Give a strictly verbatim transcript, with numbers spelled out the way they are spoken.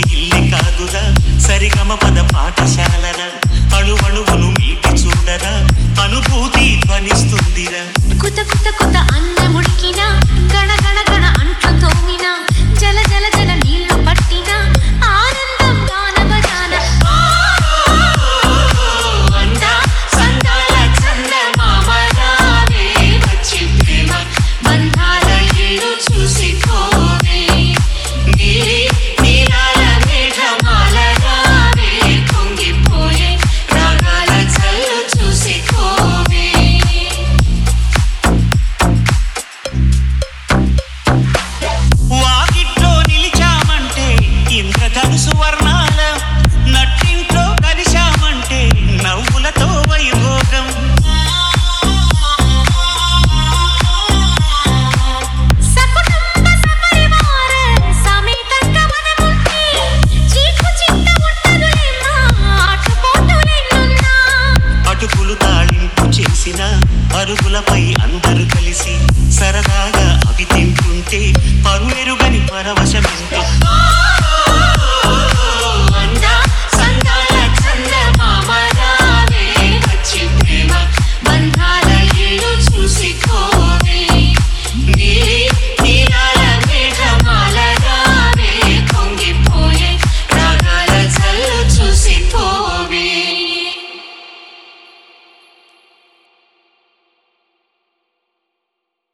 ఇల్లి కాదురా సరిగమ పద పాఠశాలరా అణువణువును మీటి చూడరా అనుభూతి ధ్వనిస్తుందిరా కుత కుత కుత అన్నముడికిన గణ గణ గణ అంట్లు తోమిన జల జల జల నీళ్లు పట్టిన ఆనందం గాన బజాన అందా సందాల చందమామ రావే వచ్చి ప్రేమ బంధాల ఏడు చూసిపోవే నీలి నీలాల మేఘమాల రావే పొంగిపోయే రాగాల చల్లు చూసిపోవే వాకిట్లో నిలిచామంటే ఇంద్రధనుసు వర్ణ